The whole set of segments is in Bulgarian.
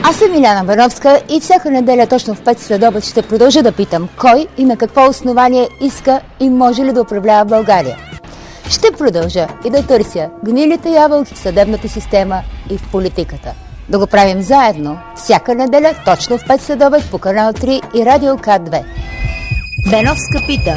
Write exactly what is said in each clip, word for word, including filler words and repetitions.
Аз съм Иляна Бановска и всяка неделя точно в пет следобед ще продължа да питам кой и на какво основание иска и може ли да управлява България. Ще продължа и да търся гнилите ябълки в съдебната система и в политиката. Да го правим заедно всяка неделя точно в пет следобед по канал три и Радио К две. Беновска пита.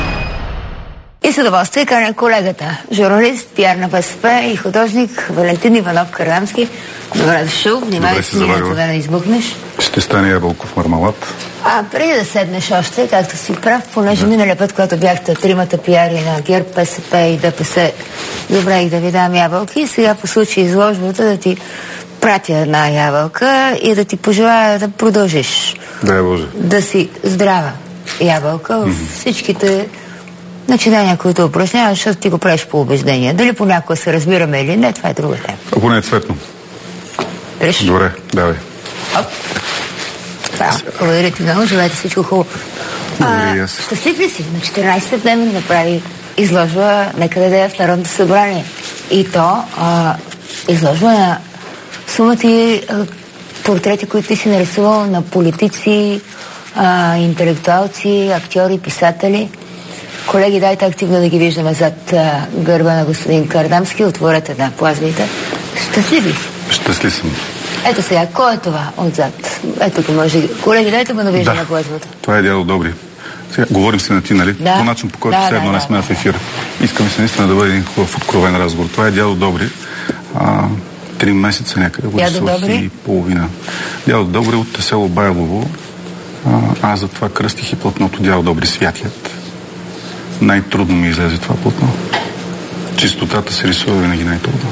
И с удоволствие каня колегата, журналист, пиар на БСП и художник Валентин Иванов Кардамски. Добре дошъл, внимай с книгата да не избухнеш. Ще стане ябълков мармалад. А преди да седнеш още, както си прав, понеже да. Миналия път, когато бяхте тримата пиари на ГЕРБ, БСП и ДПС, добре и да ви дам ябълки, и сега по случай изложбата да ти пратя една ябълка и да ти пожелая да продължиш. Дай Боже. Да си здрава ябълка в mm-hmm. всичките начинания, които упражняваш, защото ти го правиш по убеждение. Дали понякога се разбираме или не, това е друга тема. А поне е цветно. Реш? Добре, давай. Оп. Браво. Благодаря ти много, желая ти всичко хубаво. А, щастлив ли си? На четиринайсети септември направи изложба некъде да е в Народното събрание. И то а, изложба на сума ти а, портрети, които ти си нарисувал на политици, а, интелектуалци, актьори, писатели. Колеги, дайте активно да ги виждаме зад а, гърба на господин Кардамски. Отворете една плазмите. Щастлив ли си? Щастлив съм. Ето сега, кой е това отзад? Ето го може. Колеги, дайте го да виждаме да, плазмата. Това е дядо Добри. Сега, говорим си на ти, нали? Да. По начин, по който да, седно да, не сме да, в ефир. Да. Искаме се наистина да бъде един хубав откровен разговор. Това е дядо Добри. А, три месеца някъде го рисувах и половина. Дядо Добри от село Байлово. А, аз затова кръстих и платното дядо Добри Святият. Най-трудно ми излезе това платно. Чистотата се рисува винаги най-трудно.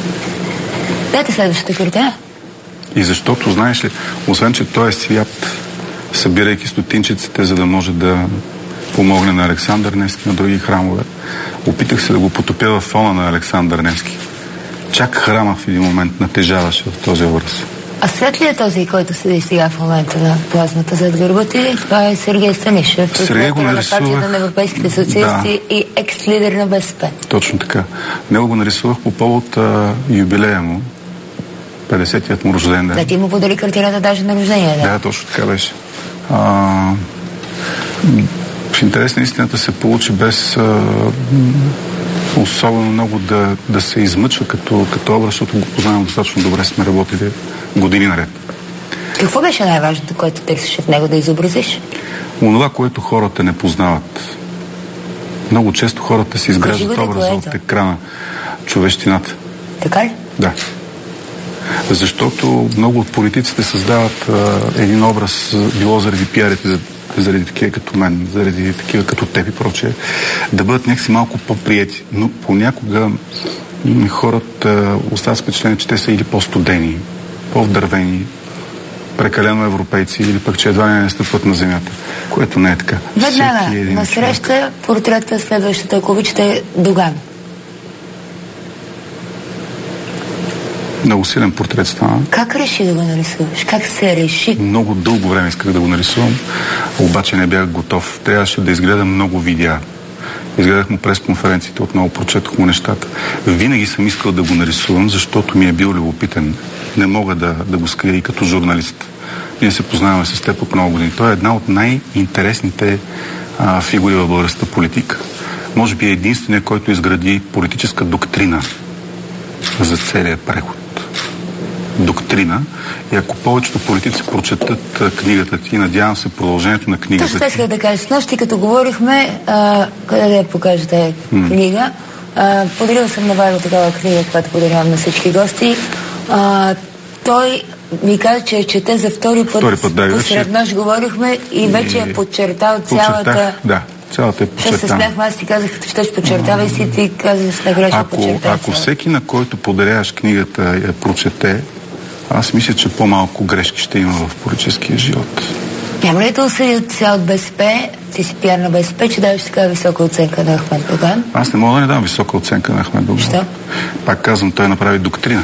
Дайте следващата картина. И защото, знаеш ли, освен, че той е свят, събирайки стотинчиците, за да може да помогне на Александър Невски, на други храмове, опитах се да го потопя в фона на Александър Невски. Чак храма в един момент натежаваше в този образ. А свет ли е този, който седи сега в момента на плазмата зад гърба ти? Това е Сергей Станишев, Сергей го нарисувах на партията на европейските социалисти да. И екс-лидер на БСП. Точно така. Него го нарисувах по повод а, юбилея му, петдесетият му рожден ден. Да, ти му подели картината даже на рождение, да? Да, точно така беше. А, в интерес на истината се получи без а, особено много да, да се измъчва като, като образ, защото го познавам достатъчно добре, сме работили години наред. Какво беше най-важното, което търсиш в него да изобразиш? Онова, което хората не познават. Много често хората си изграждат образа от екрана. Човещината. Така ли? Да. Защото много от политиците създават а, един образ, било заради пиарите, заради такива като мен, заради такива като теб и прочее, да бъдат някакси малко по-приети. Но понякога м- хората остават впечатление, че те са или по-студени, по-вдървени, прекалено европейци, или пък, че едва не стъпват на земята, което не е така. Веднага, на среща портрета следващата, ако обичате, Доган. Много силен портрет стана. Как реши да го нарисуваш? Как се реши? Много дълго време исках да го нарисувам, обаче не бях готов. Трябваше да изгледам много видеа. Изгледах му през конференциите, отново прочетох му нещата. Винаги съм искал да го нарисувам, защото ми е бил любопитен. Не мога да, да го скрия и като журналист. Ние се познаваме с теб от много години. Той е една от най-интересните а, фигури в българската политика. Може би е единственият, който изгради политическа доктрина за целия преход. Доктрина. И ако повечето политици прочетат а, книгата ти, надявам се продължението на книгата ти. Точно исках да кажа. С нощи, като говорихме, а, къде да я покажете mm. книга, а, подарил съм на Вайло такава книга, която подарявам на всички гости. А, той ми каза, че чете за втори път. Втори път, да, посред нощ говорихме и, и вече е подчертал цялата... Да. Цялата е подчертана. Ще се смях, аз ти казах, като щеш подчертавай си, ти казах, накрая ще подчертава. Ако всеки, на който подаряваш книгата, я прочете, аз мисля, че по-малко грешки ще има в политическия живот. Няма ли да осъдят сега от БСП, ти си пиар на БСП, че даваш такава висока оценка на Ахмед Доган? Аз не мога да не дам висока оценка на Ахмед Доган. Що? Пак казвам, той направи доктрина.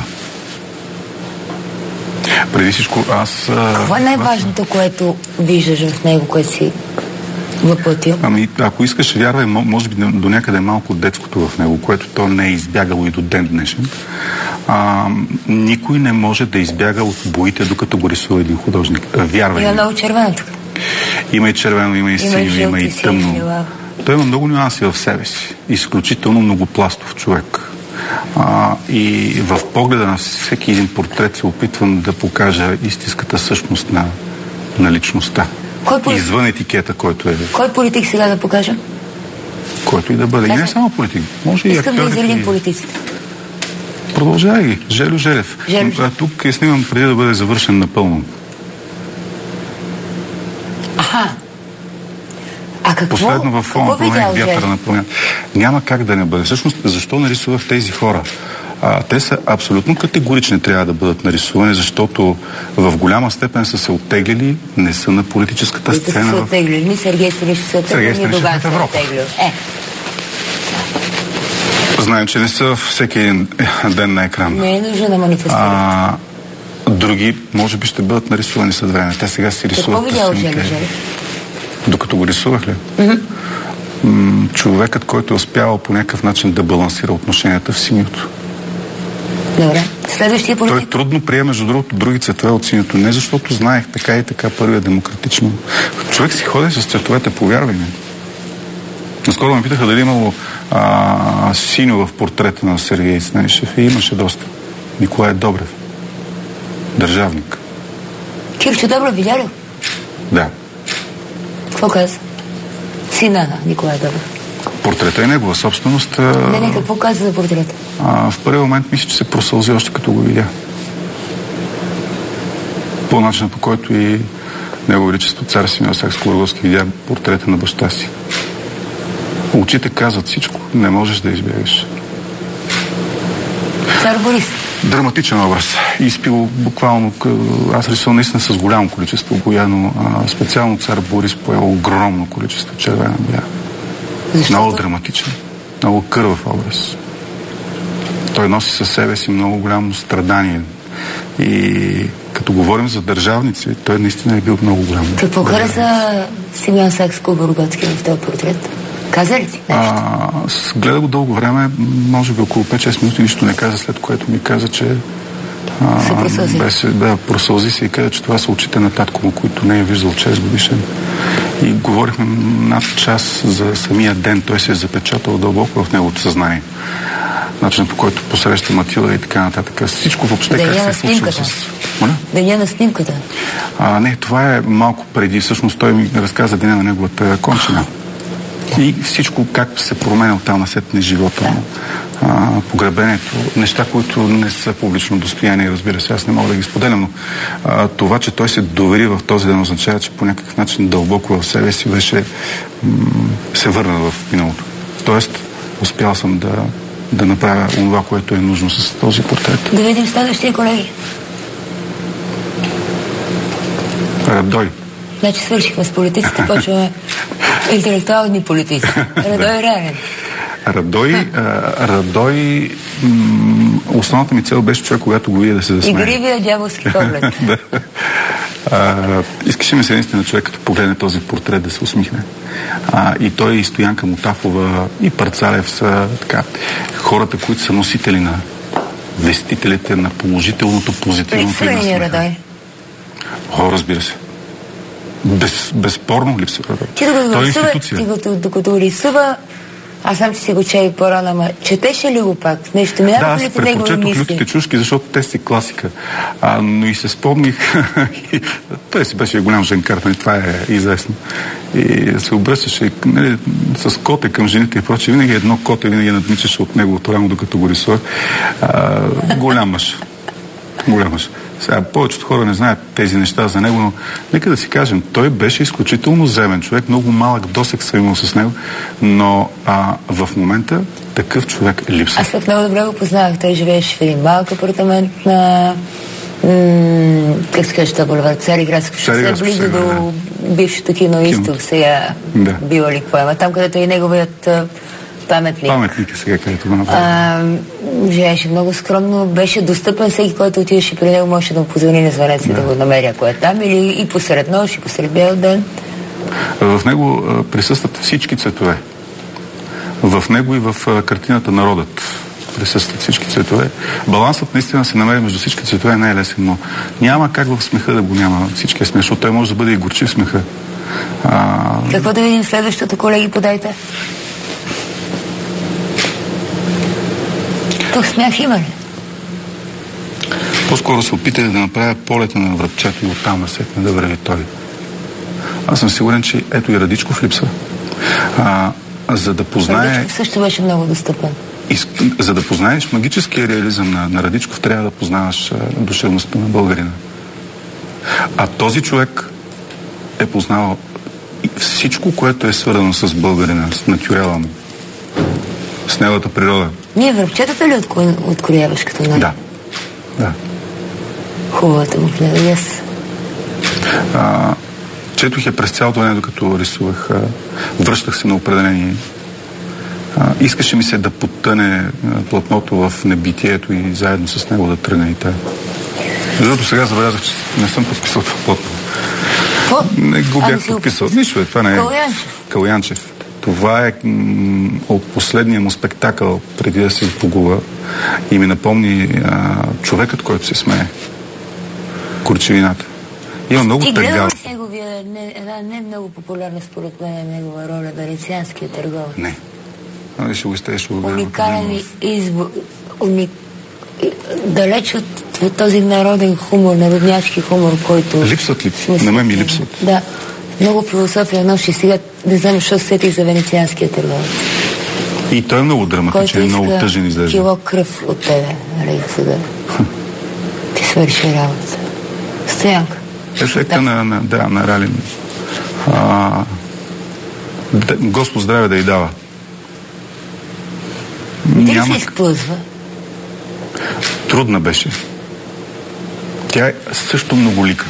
Преди всичко аз... Какво е най-важното, което виждаш в него, което си въплатил? Ами, ако искаш, вярвай, може би до някъде малко детското в него, което то не е избягало и до ден днешен. А, никой не може да избяга от боите, докато го рисува един художник. Вярвай. Има много червено тук. Има и червено, има и синьо, има и тъмно. Той има много нюанси в себе си. Изключително многопластов човек. А, и в погледа на всеки един портрет се опитвам да покажа истинската същност на, на личността. Кой извън етикета, който е. Кой политик сега да покажа? Който и да бъде. И не само политик. Може и Искам актьор, да изредим политиците. Продължавай ги. Желю Желев. Желю. А, тук я снимам преди да бъде завършен напълно. Аха. А какво? Последно във фона промених вятъра на промяна. Няма как да не бъде. Всъщност, защо нарисувах тези хора? А, те са абсолютно категорични, трябва да бъдат нарисувани, защото в голяма степен са се оттеглили, не са на политическата Те сцена. са се оттеглили. Ни Сергей Станишев се оттеглили, ни Доган се оттеглили. Е. Знаем, че не са всеки един ден на екран. Не е нужно да манифестират. Други, може би, ще бъдат нарисувани след време. Те сега си рисуват. Какво видял Желю Желев? Докато го рисувах ли? Mm-hmm. М- човекът, който е успявал по някакъв начин да балансира отношенията в синьото. Добре. Следващия политик? Той трудно прие, между другото, други цветове от синьото. Не защото знаех така и така първия демократично. Човек си ходи с цветовете, повярвай ми. Наскоро ме питаха дали имало а, синьо в портрета на Сергей Станишев и имаше доста. Николай Добрев. Държавник. Кирчо Добрев видя ли? Да. Какво каза? Сина на Николай Добрев. Портрета е негова собственост. Не, не, какво каза за портрета? А, в първи момент мисля, че се просълзи още като го видя. По начина, по който и Негово величество цар Симеон Сакскобургготски видя портрета на баща си. Очите казват всичко. Не можеш да избягаш. Цар Борис. Драматичен образ. Изпил буквално, аз рисувам наистина с голямо количество боя, но а, специално цар Борис поел огромно количество червена боя. Защо? Много драматичен. Много кървав образ. Той носи със себе си много голямо страдание. И като говорим за държавници, той наистина е бил много голям. Какво хареса Симеон Сакскобургготски в този портрет? Каза ли си нещо? Гледа го дълго време, може би около пет-шест минути, нищо не каза, след което ми каза, че а, се просълзи. Беше, да, просълзи се и каза, че това са очите на татко му, които не е виждал шест годишен. И говорихме над час за самия ден. Той се е запечатал дълбоко в неговото съзнание. Начинът, по който посреща Матилда и така нататък. Всичко въобще Деня как се е случило с... Деня на снимката? А, не, това е малко преди. Всъщност той ми разказа деня на неговата кончина. И всичко как се променя оттам насетне живота му. А, погребението, неща, които не са публично достояние, разбира се, аз не мога да ги споделям, но а, това, че той се довери в този ден, означава, че по някакъв начин дълбоко в себе си беше м- се върна в миналото. Тоест, успял съм да, да направя това, което е нужно с този портрет. Да видим следващия, колеги. Радой. Значи свършихме с политиците, почваме интелектуални политици. Радой Рарин. Радой, а, Радой м- основната ми цел беше човек, когато го видя да се засмее. Игривия дяволски поглед. Да. А, искаше ми се наистина човек, като погледне този портрет, да се усмихне. А, и той, и Стоянка Мутафова, и Парцалев са така, хората, които са носители на вестителите на положителното, позитивното. Липсва ли Радой? О, разбира се. Без, безспорно липсва Радой. Ти докато го рисува, ти докато, докато рисува, аз сам си го чех по-рано, ама четеше ли го пак? Нещо минава да, ли аз ти негови предпочетох мисли? Лютите чушки, защото те си класика. А, но и се спомних, той си беше голям женкар, нали, това е известно. И се обръщаше, нали, с коте към жените и прочее. Винаги едно коте, винаги надмичаше от неговото рамо, докато го рисувах. А, голям мъж. Голям мъж. Сега, повечето хора не знаят тези неща за него, но нека да си кажем, той беше изключително земен човек, много малък досег съм имал с него, но а, в момента такъв човек липсва. Аз пък много добре го познавах. Той живееше в един малък апартамент на м- как се каже това булевард? Цариградско шосе, близо до бившото кино Изток, сега да. бива ли поема. Там, където е неговият паметник. Паметник е сега, където го направи. Живееше много скромно, беше достъпен, всеки, който отиваше при него, можеше да му позвони на звънец да. да го намери, ако е там, или и посред нощ, и посред бял ден. В него а, присъстват всички цветове. В него и в а, картината Народът. присъстват всички цветове. Балансът наистина се намери между всички цветове не е лесен, но няма как в смеха да го няма всичкия смех, защото той може да бъде и горчив смеха. А... Какво да видим следващото, колеги, подайте? Тук смях има ли? По-скоро се опитах да направя полета на връбчето и оттам насетне да върви той. Аз съм сигурен, че ето и Радичков липсва. А, за да познае... Радичков също беше много достъпен. И, за да познаеш магическия реализъм на, на Радичков, трябва да познаваш а, душевността на българина. А този човек е познавал всичко, което е свързано с българина, с натюрела му, с неговата природа. Ние връбчетата ли открояваш като най? Да. Да. Хубавата му книга, yes. А, четох я през цялото време, докато рисувах. А, връщах се на определени. А, искаше ми се да потъне а, платното в небитието и заедно с него да тръгне и тая. Защото сега забелязах, че не съм подписал това платно. Какво? Не го бях си подписал. Нищо е, това не е. Калуянчев. Калуянчев. Това е м- от последния му спектакъл, преди да се погуба, и ми напомни а, човекът, който се смее. Курчевината. Има много тъгал. Ти гледал ли неговия, не, една не много популярна според мен негова роля, Венецианския търговец? Не. А, ще го изтея, ще го гледам. Уникален избор. Уник... Далеч от този народен хумор, народняшки хумор, който... Липсват ли? На мен ми липсват. Да. Много философия нощи. Сега не знам, защо сетих за Венецианския търговец. И той е много драматичен, много тъжен изглежда. Кило кръв от тебе, нали, сега. Ти свърши работа. Стоянка. Ефекта да. на, на, да, на Ралин. А, да, Господ здраве да й дава. Ти ли се изплъзва? Трудна беше. Тя е също многолика.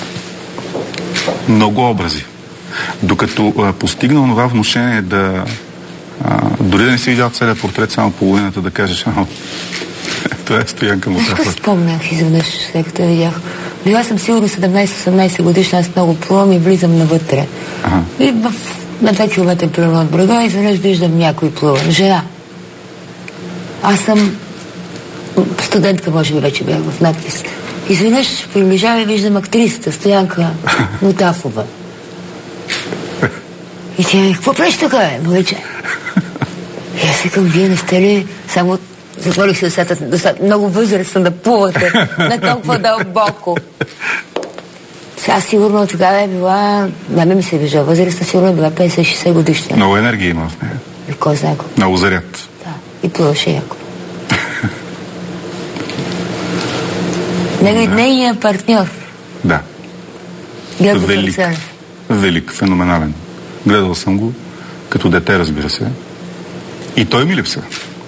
Много образи. Докато а, постигна това внушение да а, дори да не си видял целият портрет, само половината, да кажеш, а, това е Стоянка Мутафова. Защо спомнях изведнъж, след като я видях? Била съм сигурно седемнайсет-осемнайсет годишна, аз много плувам и влизам навътре. Ага. И в, на два километра примерно от брега, изведнъж виждам някой плува. Жена. Аз съм студентка, може би вече бях в надпис. Изведнъж приближава и виждам актрисата Стоянка Мутафова. И тя ми, какво правиш така, е, момиче? И аз викам, вие не сте ли само... Затворих се устата, много възрастна да плувате, не толкова дълбоко. Сега сигурно тогава е била, да ми се вижда, възрастна сигурно е била петдесет-шейсет годишна. Много енергия има в нея. И кой знае колко. Много заряд. Да, и плуваше яко. Него и нейният партньор. Да. Георги Велик. Парцелев. Велик, феноменален. Гледал съм го като дете, разбира се. И той ми липсва.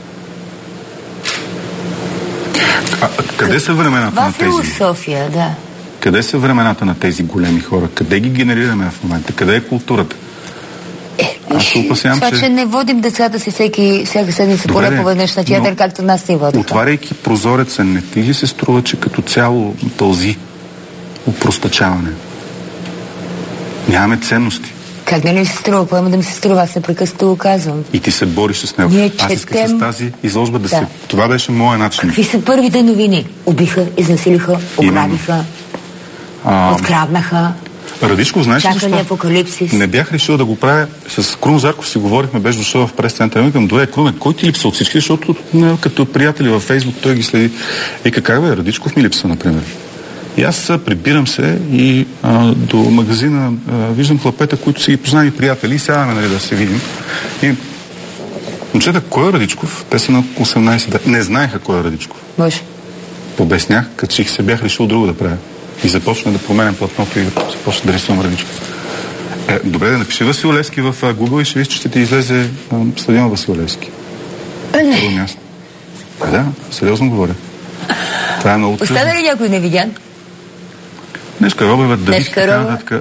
А, къде са времената на тези... философия, да. Къде са времената на тези големи хора? Къде ги генерираме в момента? Къде е културата? Е, Аз се опасявам, това, че... че не водим децата си всеки, всяка седмица поне поведнъж на театър, както нас ни водят. Отваряйки прозореца, не ти ли се струва, че като цяло пълзи опростачаване? Нямаме ценности. Как да не ми се струва? Поема да ми се струва, аз непрекъснато го казвам. И ти се бориш с него. Ние аз исках четем... с тази изложба да, да се... Това беше моя начин. Какви са първите новини? Убиха, изнасилиха, ограбиха, а... откраднаха. Радичков, знаеш ли защо? Апокалипсис. Не бях решил да го правя. С Крум Зарков си говорихме, беше дошъл в прес-центъра. Викам, добре, Круме, кой ти липсва от всички? Защото не, като приятели във Фейсбук той ги следи. И как бе, Радичков ми липсва, например. И аз прибирам се и а, до магазина а, виждам хлапета, които си ги познали приятели и сядаме, нали, да се видим. И момчета, кой е Радичков? Те са на осемнайсет. Не знаеха кой е Радичков. Може. Побеснях, качих се, бях решил друго да правя. И започна да променям платното и започна да рисувам Радичков. Е, добре, да напиши Васил Левски в Google и ще виж, че ще ти излезе а, стадион Васил Левски. Не. Място. А, да, сериозно говоря. Това е много тъжно. Остана ли някой невидян? Днешка Робева, Давид, така нататък.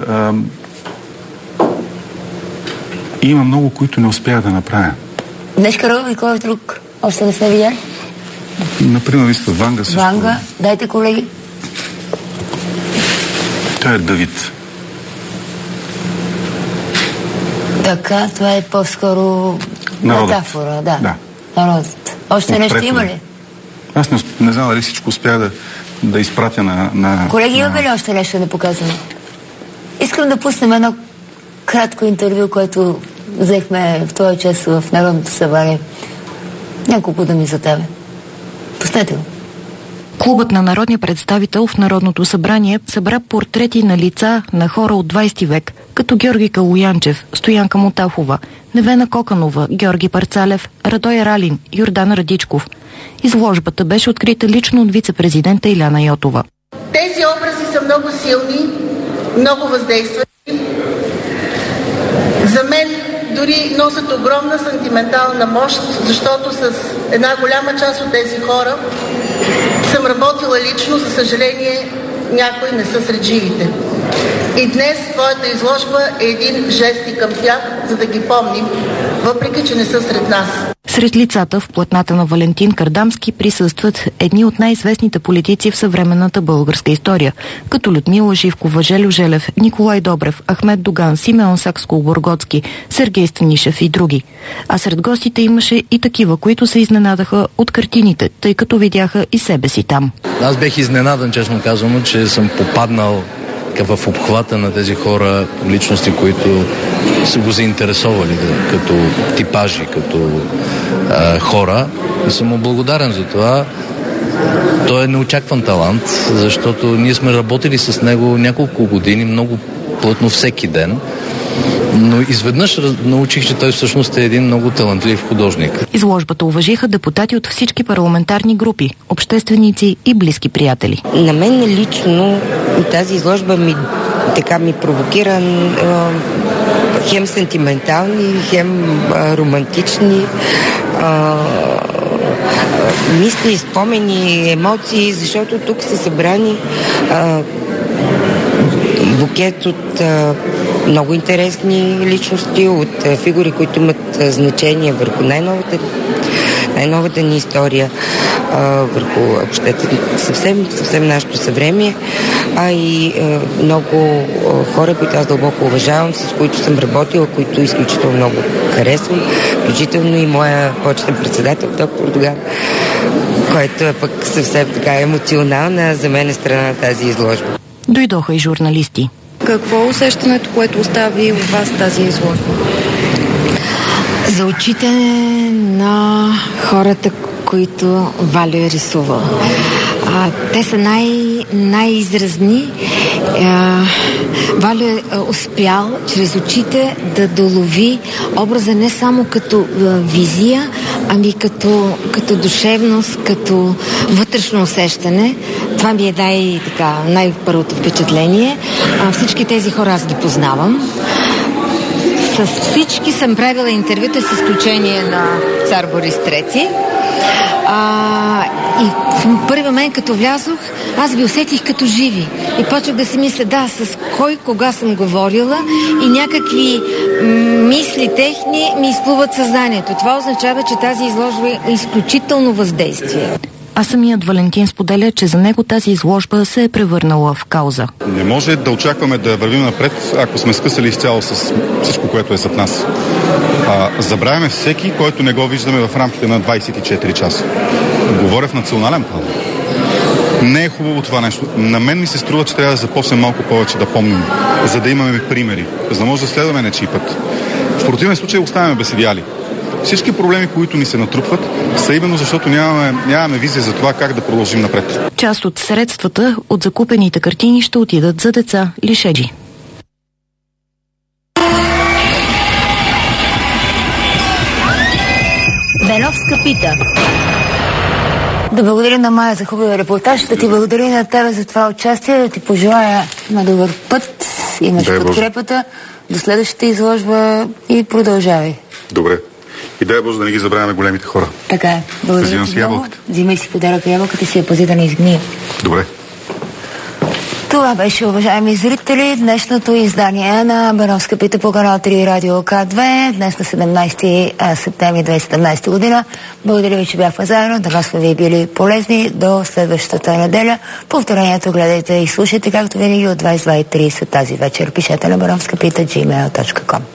Има много, които не успях да направя. Днешка Робева и кой е друг? Още не сме видяли? Например, вижте, Ванга също. Ванга, дайте, колеги. Той е Давид. Така, това е по-скоро метафора, да. да. Народът. Още нещо има ли? Аз не, не знам дали всичко успях да, да изпратя на... на Колеги, на... имаме ли още нещо да показваме? Искам да пуснем едно кратко интервю, което взехме в този час в Народното събрание. Няколко думи за тебе. Пуснете го. Клубът на народния представител в Народното събрание събра портрети на лица на хора от двайсети век, като Георги Калоянчев, Стоянка Мотахова, Невена Коканова, Георги Парцалев, Радой Ралин, Йордан Радичков. Изложбата беше открита лично от вице-президента Иляна Йотова. Тези образи са много силни, много въздействащи. За мен дори носят огромна сантиментална мощ, защото с една голяма част от тези хора съм работила лично, за съжаление някои не са сред живите. И днес твоята изложба е един жест и към тях, за да ги помним, въпреки че не са сред нас. Сред лицата в платната на Валентин Кардамски присъстват едни от най-известните политици в съвременната българска история, като Людмила Живкова, Желю Желев, Николай Добрев, Ахмед Доган, Симеон Сакскобургготски, Сергей Станишев и други. А сред гостите имаше и такива, които се изненадаха от картините, тъй като видяха и себе си там. Аз бех изненадан, честно казано, че съм попаднал в обхвата на тези хора, личности, които са го заинтересовали да, като типажи, като а, хора. И съм му благодарен за това. Той е неочакван талант, защото ние сме работили с него няколко години, много плътно всеки ден. Но изведнъж научих, че той всъщност е един много талантлив художник. Изложбата уважиха депутати от всички парламентарни групи, общественици и близки приятели. На мен лично тази изложба ми така ми провокира а, хем сентиментални, хем а, романтични а, мисли, спомени, емоции, защото тук са събрани а, букет от а, много интересни личности, от а, фигури, които имат а, значение върху най-новата, най-новата ни история, а, върху обществото, съвсем, съвсем нашето съвремие, а и а, много а, хора, които аз дълбоко уважавам, с които съм работила, които изключително много харесвам, включително и моя почетен председател, доктор Доган, който е пък съвсем така емоционална за мен е страна на тази изложба. Дойдоха и журналисти. Какво е усещането, което остави у вас тази изложба? За отчитане на хората, които Валю е рисувал. А, те са най, най-изразни. А, Валю е успял чрез очите да долови образа не само като а, визия, ами като, като душевност, като вътрешно усещане. Това ми е най- така, най-първото впечатление. А, всички тези хора аз ги познавам. С всички съм правила интервюта, с изключение на цар Борис трети. А, и в първи момент, като влязох, аз ги усетих като живи. И почнах да си мисля, да, с кой, кога съм говорила и някакви м- мисли техни ми изплуват съзнанието. Това означава, че тази изложба е изключително въздействие. А самият Валентин споделя, че за него тази изложба се е превърнала в кауза. Не може да очакваме да вървим напред, ако сме скъсали изцяло с всичко, което е зад нас. А, забравяме всеки, който не го виждаме в рамките на двайсет и четири часа. Говоря в национален план. Не е хубаво това нещо. На мен ми се струва, че трябва да започнем малко повече да помним, за да имаме примери, за да може да следваме нечий път. В противен случай оставяме без идеали. Всички проблеми, които ни се натрупват, са именно защото нямаме, нямаме визия за това как да продължим напред. Част от средствата от закупените картини ще отидат за деца лишеджи. Беновска пита. Да благодаря на Майя за хубавия репортаж, да ти благодаря на тебе за това участие, да ти пожелая на добър път, имаш дай подкрепата, до следващата изложба и продължавай. Добре. И дай Боже да не ги забравяме големите хора. Така е. Благодаря ти много. Взимай си подарък ябълката и си я пази да не изгние. Добре. Това беше, уважаеми зрители, днешното издание на Беновска пита по канал три Радио К две, днес на седемнайсети септември две хиляди и седемнайсета година. Благодаря ви, че бяхме заедно, да вас сме ви били полезни до следващата неделя. Повторението гледайте и слушайте, както винаги от двайсет и две и трийсет тази вечер. Пишете на беновска пита джи мейл точка ком.